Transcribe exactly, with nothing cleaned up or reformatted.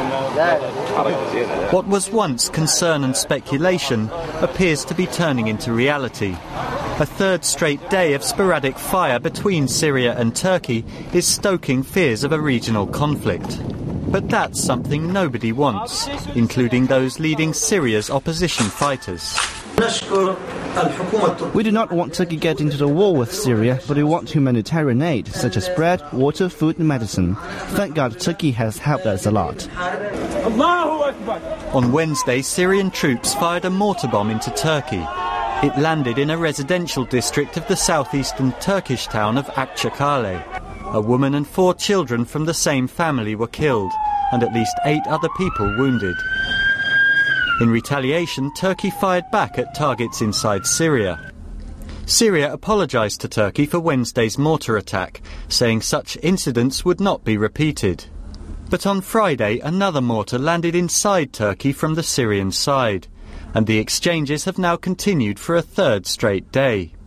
What was once concern and speculation appears to be turning into reality. A third straight day of sporadic fire between Syria and Turkey is stoking fears of a regional conflict. But that's something nobody wants, including those leading Syria's opposition fighters. We do not want Turkey to get into the war with Syria, but we want humanitarian aid, such as bread, water, food and medicine. Thank God Turkey has helped us a lot. On Wednesday, Syrian troops fired a mortar bomb into Turkey. It landed in a residential district of the southeastern Turkish town of Akçakale. A woman and four children from the same family were killed, and at least eight other people wounded. In retaliation, Turkey fired back at targets inside Syria. Syria apologised to Turkey for Wednesday's mortar attack, saying such incidents would not be repeated. But on Friday, another mortar landed inside Turkey from the Syrian side, and the exchanges have now continued for a third straight day.